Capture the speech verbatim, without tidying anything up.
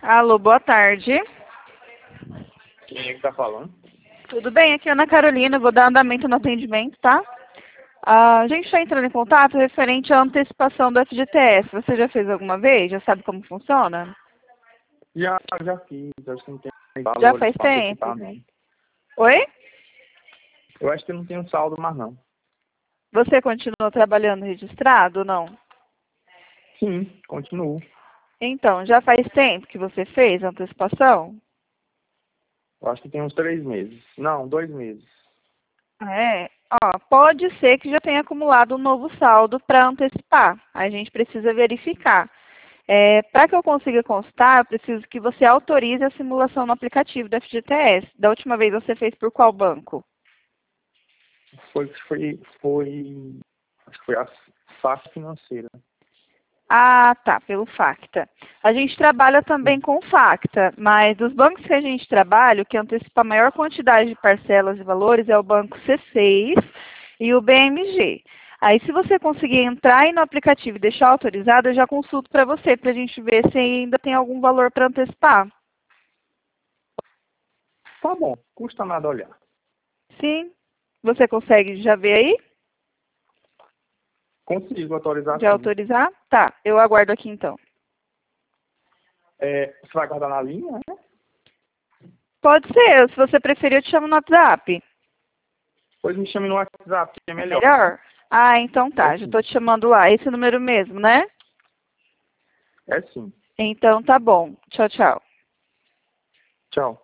Alô, boa tarde. Quem é que tá falando? Tudo bem? Aqui é a Ana Carolina, vou dar andamento no atendimento, tá? Ah, a gente está entrando em contato referente à antecipação do F G T S. Você já fez alguma vez? Já sabe como funciona? Já, já fiz, acho que não tem Já valores faz pra tempo? antecipar, não. Oi? Eu acho que não tem um saldo mais, não. Você continua trabalhando registrado ou não? Sim, continuo. Então, já faz tempo que você fez a antecipação? Eu acho que tem uns três meses. Não, dois meses. Ah, é? Ó, pode ser que já tenha acumulado um novo saldo para antecipar. A gente precisa verificar. É, para que eu consiga constar, eu preciso que você autorize a simulação no aplicativo do F G T S. Da última vez você fez por qual banco? Foi, foi, foi, acho que foi a faixa financeira. Ah, tá, pelo Facta. A gente trabalha também com o Facta, mas dos bancos que a gente trabalha, o que antecipa a maior quantidade de parcelas e valores é o banco C seis e o B M G. Aí, se você conseguir entrar aí no aplicativo e deixar autorizado, eu já consulto para você, para a gente ver se ainda tem algum valor para antecipar. Tá bom, custa nada olhar. Sim? Você consegue já ver aí? Consigo autorizar De sim. autorizar? Tá, eu aguardo aqui então. É, você vai guardar na linha, né? Pode ser, se você preferir, eu te chamo no WhatsApp. Pois me chame no WhatsApp, que é É melhor. melhor? Ah, então tá, É já sim. tô te chamando lá. Esse número mesmo, né? É sim. Então tá bom. Tchau, tchau. Tchau.